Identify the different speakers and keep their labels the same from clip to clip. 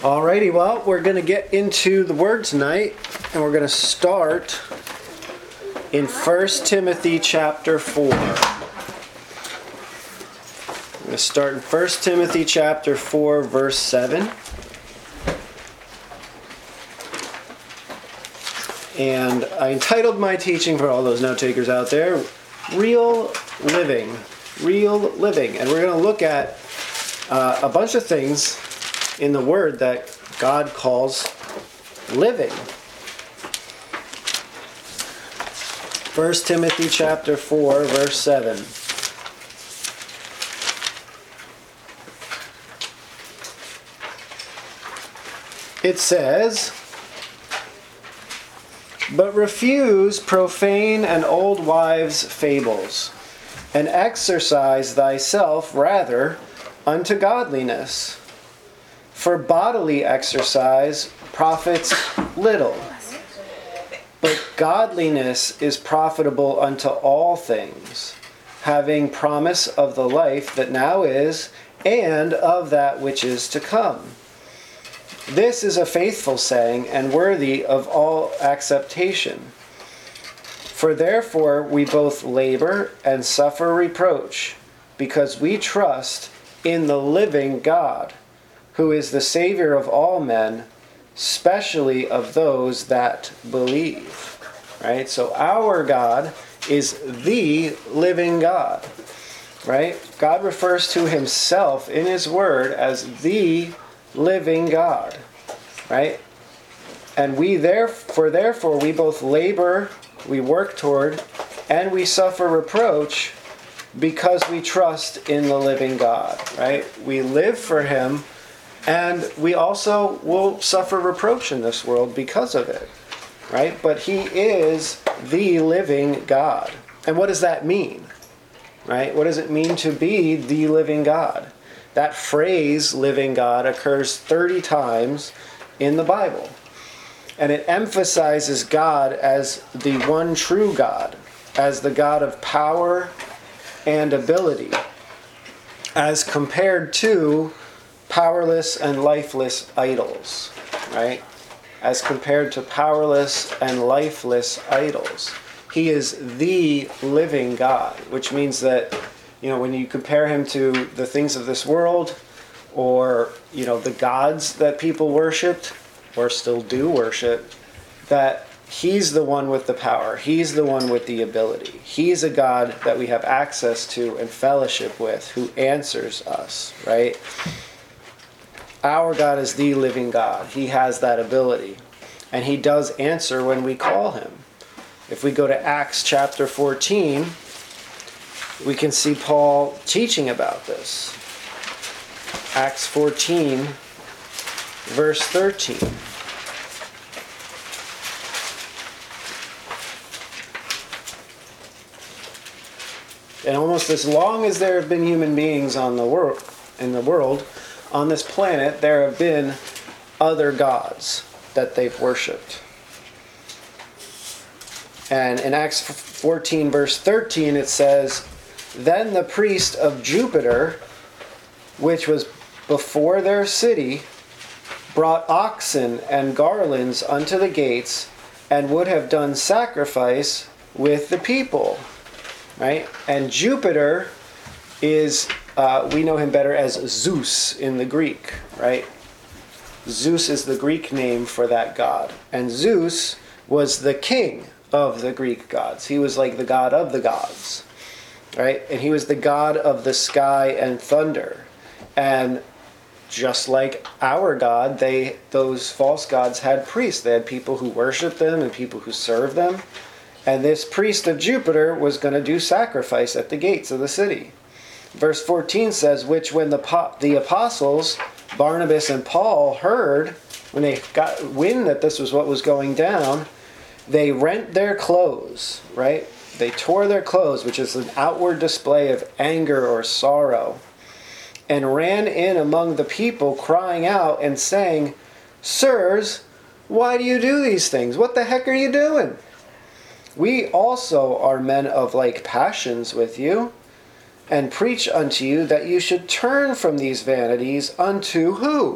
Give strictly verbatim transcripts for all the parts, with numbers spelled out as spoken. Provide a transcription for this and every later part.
Speaker 1: Alrighty, well, we're going to get into the Word tonight, and we're going to start in First Timothy chapter four. We're going to start in First Timothy chapter four, verse seven. And I entitled my teaching, for all those note takers out there, Real Living. Real Living. And we're going to look at uh, a bunch of things in the Word that God calls living. First Timothy chapter four, verse seven. It says, "But refuse profane and old wives' fables, and exercise thyself rather unto godliness. For bodily exercise profits little, but godliness is profitable unto all things, having promise of the life that now is, and of that which is to come. This is a faithful saying, and worthy of all acceptation. For therefore we both labor and suffer reproach, because we trust in the living God, who is the Savior of all men, specially of those that believe." Right? So our God is the living God. Right? God refers to himself in his word as the living God. Right? And we therefore, therefore we both labor, we work toward, and we suffer reproach because we trust in the living God. Right? We live for him, and we also will suffer reproach in this world because of it, right? But he is the living God. And what does that mean, right? What does it mean to be the living God? That phrase, living God, occurs thirty times in the Bible. And it emphasizes God as the one true God, as the God of power and ability, as compared to powerless and lifeless idols, right? As compared to powerless and lifeless idols. He is the living God, which means that, you know, when you compare him to the things of this world, or, you know, the gods that people worshipped, or still do worship, that he's the one with the power. He's the one with the ability. He's a God that we have access to and fellowship with, who answers us, right? Our God is the living God. He has that ability. And he does answer when we call him. If we go to Acts chapter fourteen, we can see Paul teaching about this. Acts fourteen, verse thirteen. And almost as long as there have been human beings on the world, in the world, on this planet, there have been other gods that they've worshipped. And in Acts fourteen, verse thirteen, it says, "Then the priest of Jupiter, which was before their city, brought oxen and garlands unto the gates, and would have done sacrifice with the people." Right? And Jupiter is, uh, we know him better as Zeus in the Greek, right? Zeus is the Greek name for that god. And Zeus was the king of the Greek gods. He was like the god of the gods, right? And he was the god of the sky and thunder. And just like our God, they those false gods had priests. They had people who worshiped them and people who served them. And this priest of Jupiter was going to do sacrifice at the gates of the city. Verse fourteen says, "Which when the po- the apostles, Barnabas and Paul, heard," when they got wind that this was what was going down, "they rent their clothes," right? They tore their clothes, which is an outward display of anger or sorrow, "and ran in among the people, crying out and saying, 'Sirs, why do you do these things? What the heck are you doing? We also are men of like passions with you, and preach unto you that you should turn from these vanities unto" who?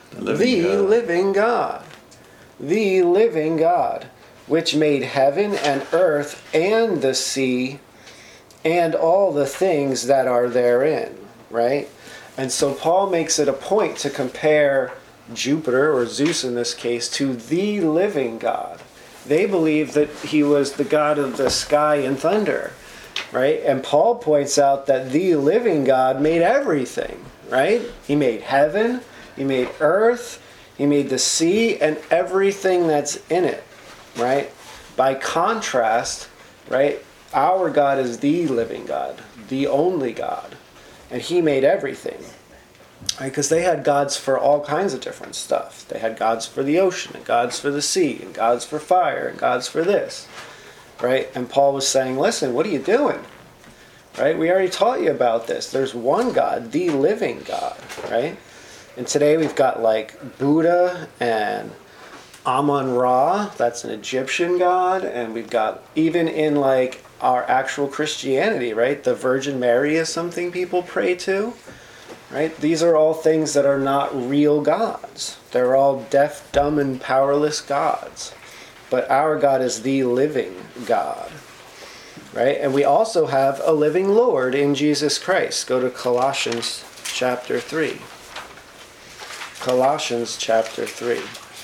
Speaker 2: The living
Speaker 1: the
Speaker 2: God.
Speaker 1: living God. The living God, which made heaven and earth and the sea and all the things that are therein, right? And so Paul makes it a point to compare Jupiter, or Zeus in this case, to the living God. They believe that he was the God of the sky and thunder, right? And Paul points out that the living God made everything, right? He made heaven, he made earth, he made the sea, and everything that's in it, right? By contrast, right, our God is the living God, the only God, and he made everything. Right, because they had gods for all kinds of different stuff. They had gods for the ocean, and gods for the sea, and gods for fire, and gods for this. Right? And Paul was saying, listen, what are you doing? Right? We already taught you about this. There's one God, the living God. Right? And today we've got like Buddha and Amun-Ra, that's an Egyptian god, and we've got even in like our actual Christianity, right? The Virgin Mary is something people pray to. Right? These are all things that are not real gods. They're all deaf, dumb, and powerless gods. But our God is the living God. Right? And we also have a living Lord in Jesus Christ. Go to Colossians chapter three. Colossians chapter three.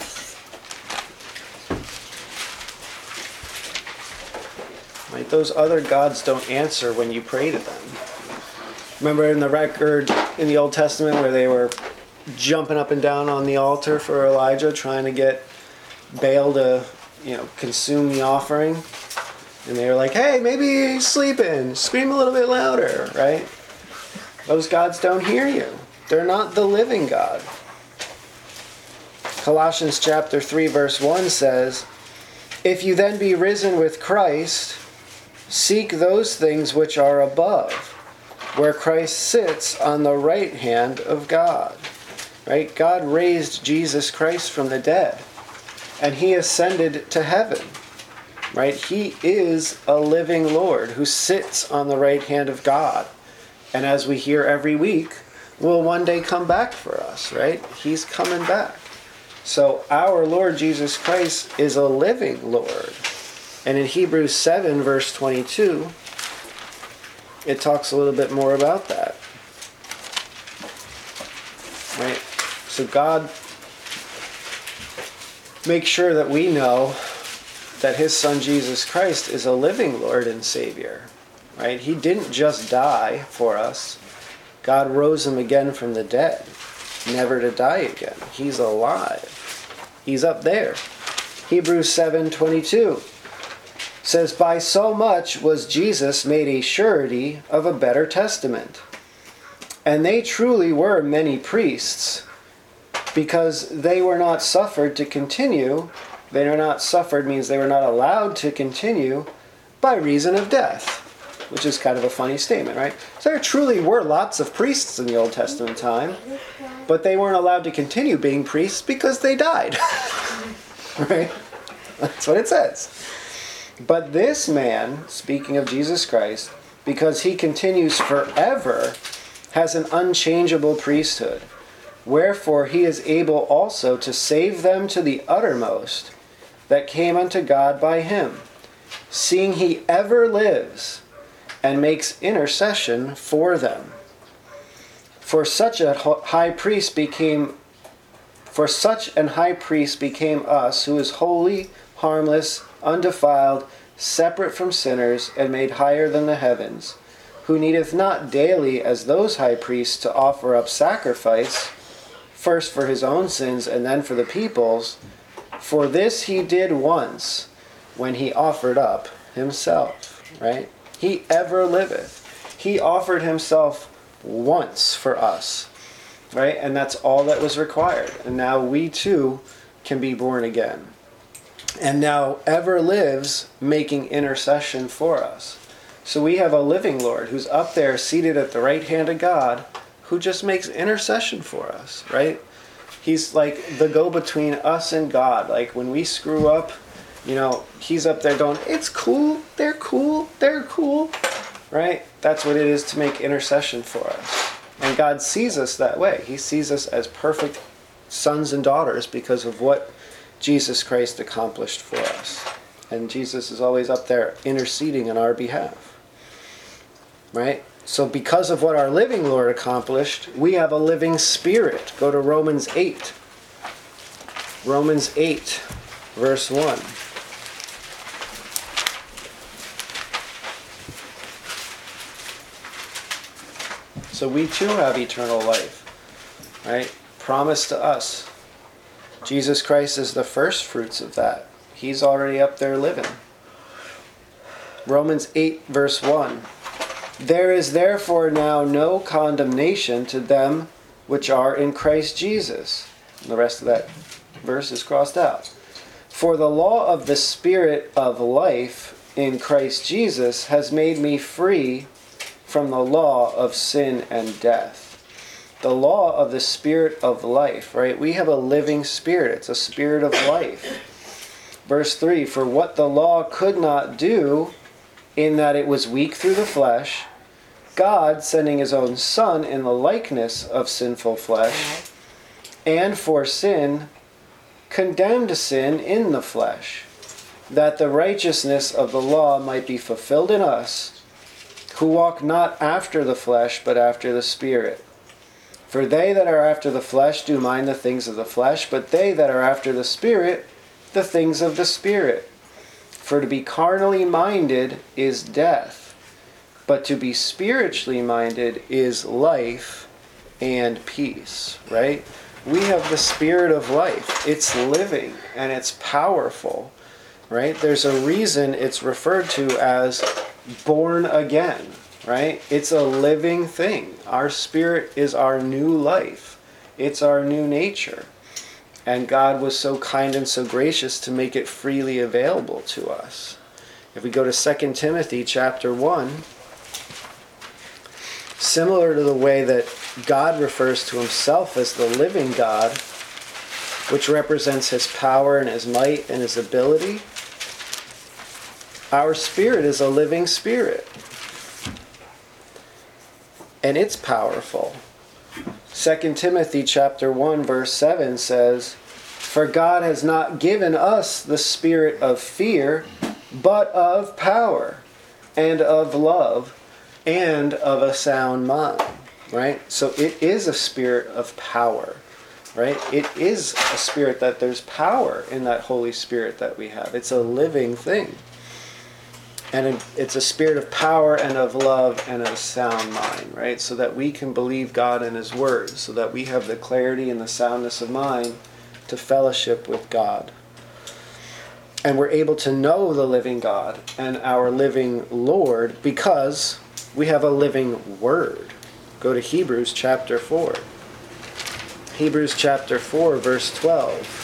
Speaker 1: Right? Those other gods don't answer when you pray to them. Remember in the record in the Old Testament where they were jumping up and down on the altar for Elijah, trying to get Baal to, you know, consume the offering? And they were like, hey, maybe he's sleeping. Scream a little bit louder, right? Those gods don't hear you. They're not the living God. Colossians chapter three verse one says, if you then be risen with Christ, seek those things which are above, where Christ sits on the right hand of God. Right? God raised Jesus Christ from the dead, and he ascended to heaven. Right? He is a living Lord who sits on the right hand of God. And as we hear every week, will one day come back for us, right? He's coming back. So our Lord Jesus Christ is a living Lord. And in Hebrews seven verse twenty-two, it talks a little bit more about that. Right? So God makes sure that we know that his son Jesus Christ is a living Lord and Savior. Right? He didn't just die for us. God rose him again from the dead, never to die again. He's alive. He's up there. Hebrews seven twenty-two. Says, by so much was Jesus made a surety of a better testament. And they truly were many priests, because they were not suffered to continue. They were not suffered means they were not allowed to continue by reason of death, which is kind of a funny statement, right? So there truly were lots of priests in the Old Testament time, but they weren't allowed to continue being priests because they died. Right? That's what it says. But this man, speaking of Jesus Christ, because he continues forever, has an unchangeable priesthood. Wherefore he is able also to save them to the uttermost that came unto God by him, seeing he ever lives and makes intercession for them. For such a high priest became, for such an high priest became us, who is holy, harmless, undefiled, separate from sinners, and made higher than the heavens, who needeth not daily as those high priests to offer up sacrifice, first for his own sins and then for the people's. For this he did once, when he offered up himself. Right? He ever liveth. He offered himself once for us. Right? And that's all that was required. And now we too can be born again. And now ever lives, making intercession for us. So we have a living Lord who's up there seated at the right hand of God, who just makes intercession for us, right? He's like the go-between us and God. Like when we screw up, you know, he's up there going, it's cool, they're cool, they're cool, right? That's what it is to make intercession for us. And God sees us that way. He sees us as perfect sons and daughters because of what Jesus Christ accomplished for us. And Jesus is always up there interceding on our behalf. Right? So because of what our living Lord accomplished, we have a living spirit. Go to Romans eight. Romans eight, verse one. So we too have eternal life, right? Promised to us. Jesus Christ is the first fruits of that. He's already up there living. Romans eight, verse one. There is therefore now no condemnation to them which are in Christ Jesus. And the rest of that verse is crossed out. For the law of the Spirit of life in Christ Jesus has made me free from the law of sin and death. The law of the Spirit of life, right? We have a living spirit. It's a spirit of life. Verse three, for what the law could not do, in that it was weak through the flesh, God, sending his own Son in the likeness of sinful flesh, and for sin, condemned sin in the flesh, that the righteousness of the law might be fulfilled in us, who walk not after the flesh, but after the Spirit. For they that are after the flesh do mind the things of the flesh, but they that are after the Spirit, the things of the Spirit. For to be carnally minded is death, but to be spiritually minded is life and peace, right? We have the Spirit of life. It's living and it's powerful, right? There's a reason it's referred to as born again, right? It's a living thing. Our spirit is our new life. It's our new nature. And God was so kind and so gracious to make it freely available to us. If we go to Second Timothy chapter one, similar to the way that God refers to himself as the living God, which represents his power and his might and his ability, our spirit is a living spirit. And it's powerful. Second Timothy chapter one verse seven says, for God has not given us the spirit of fear, but of power and of love and of a sound mind. Right? So it is a spirit of power. Right? It is a spirit that there's power in that Holy Spirit that we have. It's a living thing. And it's a spirit of power and of love and of a sound mind, right? So that we can believe God and his word, so that we have the clarity and the soundness of mind to fellowship with God. And we're able to know the living God and our living Lord because we have a living word. Go to Hebrews chapter four. Hebrews chapter four, verse twelve.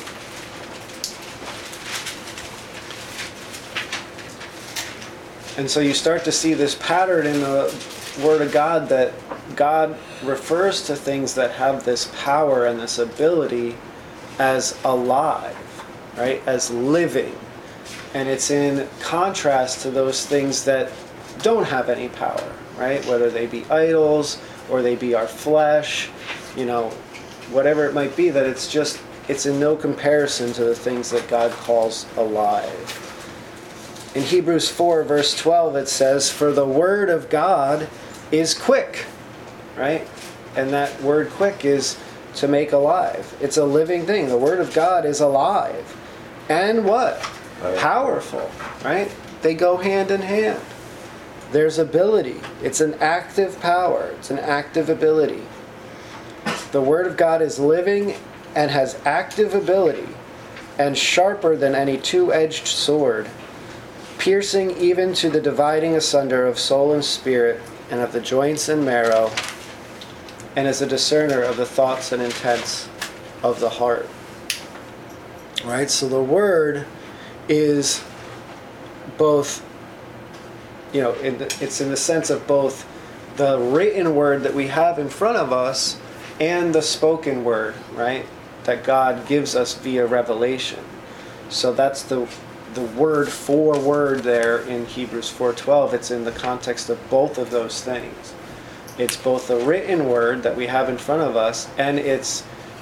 Speaker 1: And so you start to see this pattern in the Word of God that God refers to things that have this power and this ability as alive, right? As living. And it's in contrast to those things that don't have any power, right? Whether they be idols or they be our flesh, you know, whatever it might be, that it's just, it's in no comparison to the things that God calls alive. In Hebrews four, verse twelve, it says, for the word of God is quick, right? And that word quick is to make alive. It's a living thing. The word of God is alive. And what? Powerful, right? They go hand in hand. There's ability. It's an active power. It's an active ability. The word of God is living and has active ability and sharper than any two-edged sword, piercing even to the dividing asunder of soul and spirit, and of the joints and marrow, and is a discerner of the thoughts and intents of the heart. Right? So the word is both, you know, in the, it's in the sense of both the written word that we have in front of us and the spoken word, right? That God gives us via revelation. So that's the the word for word there in Hebrews four twelve. It's in the context of both of those things. It's both the written word that we have in front of us, and it's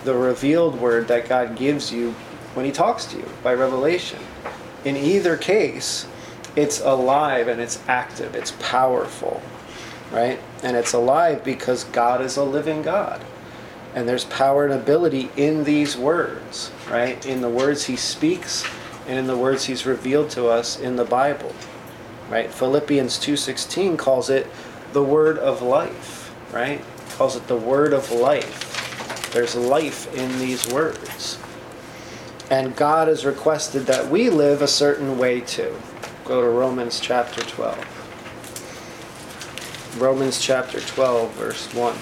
Speaker 1: the revealed word that God gives you when he talks to you by revelation. In either case, it's alive and it's active, it's powerful, right? And it's alive because God is a living God. And there's power and ability in these words, right? In the words he speaks and in the words he's revealed to us in the Bible, right? Philippians two sixteen calls it the word of life, right? Calls it the word of life. There's life in these words. And God has requested that we live a certain way too. Go to Romans chapter twelve. Romans chapter twelve, verse one.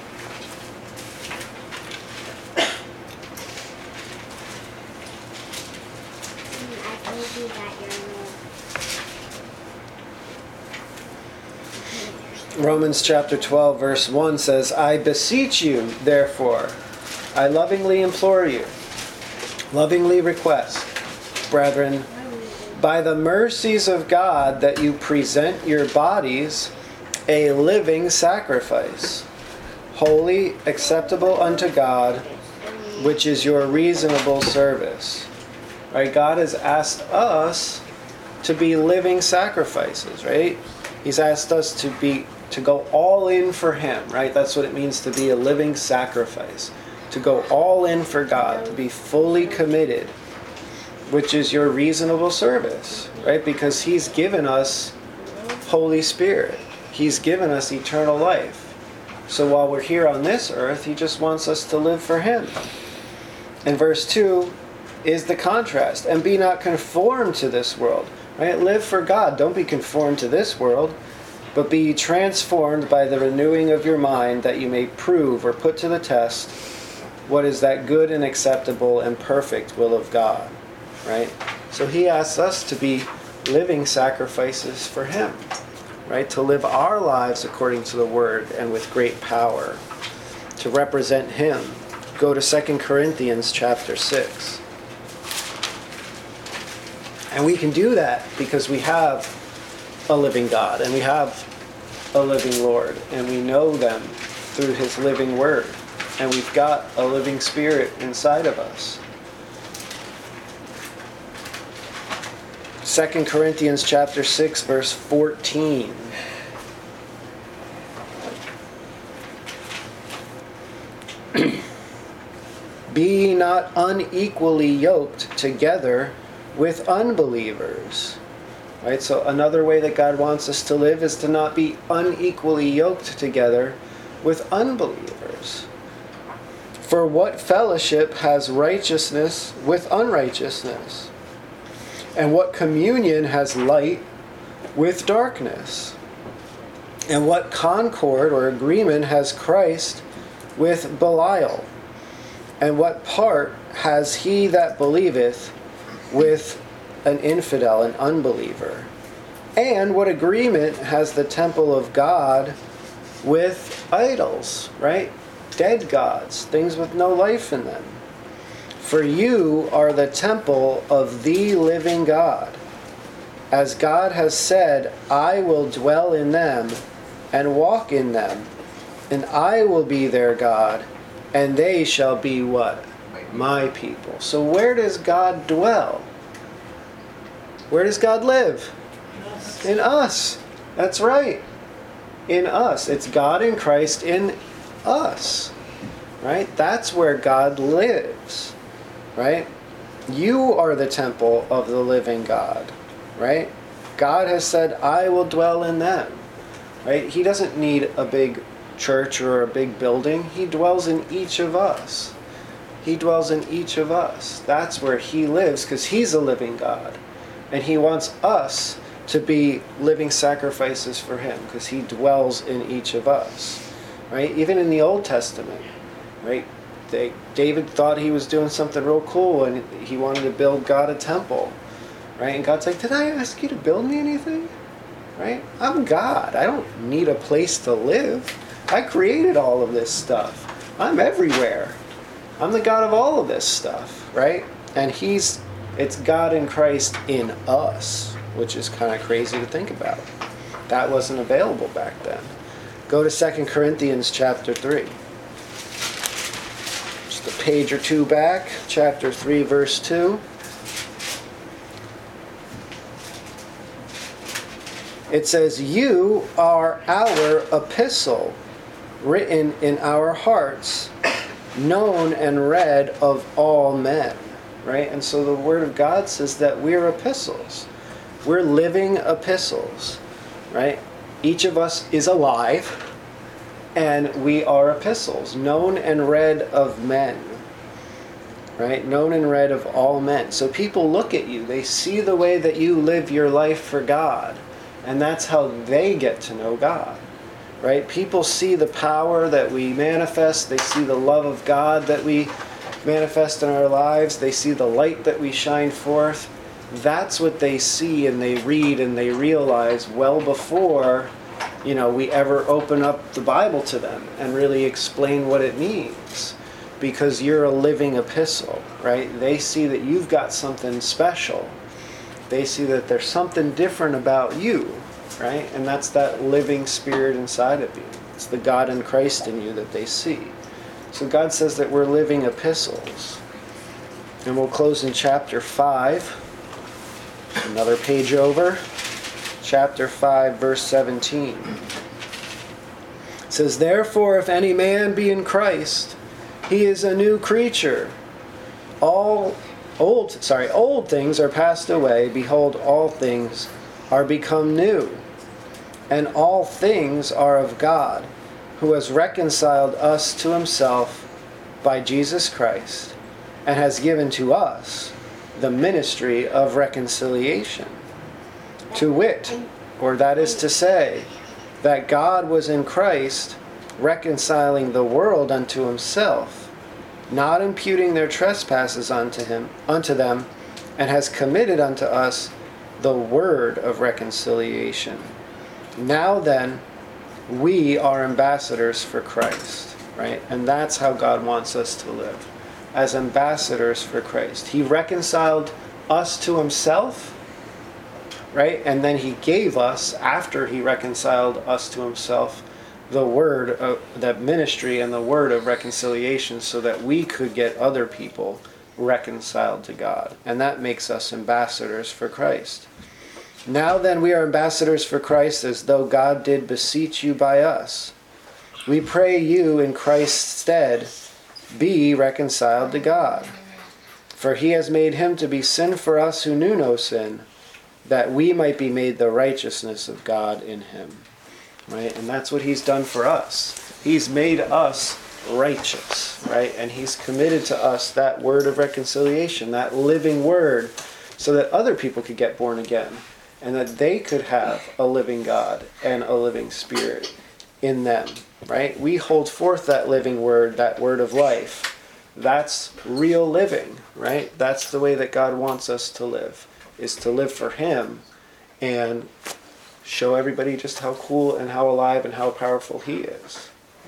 Speaker 1: Romans chapter twelve, verse one says, I beseech you, therefore, I lovingly implore you, lovingly request, brethren, by the mercies of God, that you present your bodies a living sacrifice, holy, acceptable unto God, which is your reasonable service. Right? God has asked us to be living sacrifices, right? He's asked us to be to go all in for him, right? That's what it means to be a living sacrifice. To go all in for God, to be fully committed, which is your reasonable service, right? Because he's given us Holy Spirit. He's given us eternal life. So while we're here on this earth, he just wants us to live for him. And verse two is the contrast. And be not conformed to this world, right? Live for God. Don't be conformed to this world, but be transformed by the renewing of your mind, that you may prove or put to the test what is that good and acceptable and perfect will of God, right? So he asks us to be living sacrifices for him, right? To live our lives according to the word and with great power, to represent him. Go to Second Corinthians chapter six. And we can do that because we have a living God, and we have a living Lord, and we know them through his living word, and we've got a living spirit inside of us. Second Corinthians chapter six, verse fourteen. Be ye not unequally yoked together with unbelievers. Right? So another way that God wants us to live is to not be unequally yoked together with unbelievers. For what fellowship has righteousness with unrighteousness? And what communion has light with darkness? And what concord or agreement has Christ with Belial? And what part has he that believeth with an infidel, an unbeliever? And what agreement has the temple of God with idols, right? Dead gods, things with no life in them. For you are the temple of the living God. As God has said, I will dwell in them and walk in them, and I will be their God, and they shall be what? My people. So where does God dwell? Where does God live? In us. That's right. In us. It's God in Christ in us. Right? That's where God lives. Right? You are the temple of the living God. Right? God has said, I will dwell in them. Right? He doesn't need a big church or a big building. He dwells in each of us. He dwells in each of us. That's where he lives, because he's a living God. And he wants us to be living sacrifices for him, because he dwells in each of us. Right? Even in the Old Testament, right? They, David thought he was doing something real cool, and he wanted to build God a temple. Right? And God's like, did I ask you to build me anything? Right? I'm God. I don't need a place to live. I created all of this stuff. I'm everywhere. I'm the God of all of this stuff. Right? And he's It's God in Christ in us, which is kind of crazy to think about. That wasn't available back then. Go to Second Corinthians chapter three. Just a page or two back, chapter three, verse two. It says, "You are our epistle, written in our hearts, known and read of all men." Right? And so the Word of God says that we're epistles. We're living epistles. Right? Each of us is alive, and we are epistles, known and read of men. Right? Known and read of all men. So people look at you. They see the way that you live your life for God. And that's how they get to know God. Right? People see the power that we manifest. They see the love of God that we manifest in our lives. They see the light that we shine forth. That's what they see and they read and they realize well before, you know, we ever open up the Bible to them and really explain what it means. Because you're a living epistle, right? They see that you've got something special. They see that there's something different about you, right? And that's that living spirit inside of you. It's the God in Christ in you that they see. So God says that we're living epistles. And we'll close in chapter five. Another page over. Chapter five, verse seventeen. It says, "Therefore, if any man be in Christ, he is a new creature. All Old, sorry, old things are passed away. Behold, all things are become new. And all things are of God, who has reconciled us to himself by Jesus Christ, and has given to us the ministry of reconciliation. To wit, or that is to say, that God was in Christ reconciling the world unto himself, not imputing their trespasses unto him, unto them, and has committed unto us the word of reconciliation. Now then, we are ambassadors for Christ," right? And that's how God wants us to live, as ambassadors for Christ. He reconciled us to himself, right? And then he gave us, after he reconciled us to himself, the word of the ministry and the word of reconciliation, so that we could get other people reconciled to God. And that makes us ambassadors for Christ. "Now then, we are ambassadors for Christ, as though God did beseech you by us. We pray you in Christ's stead, be reconciled to God. For he has made him to be sin for us who knew no sin, that we might be made the righteousness of God in him." Right? And that's what he's done for us. He's made us righteous, right? And he's committed to us that word of reconciliation, that living word, so that other people could get born again, and that they could have a living God and a living spirit in them, right? We hold forth that living word, that word of life. That's real living, right? That's the way that God wants us to live, is to live for him and show everybody just how cool and how alive and how powerful he is.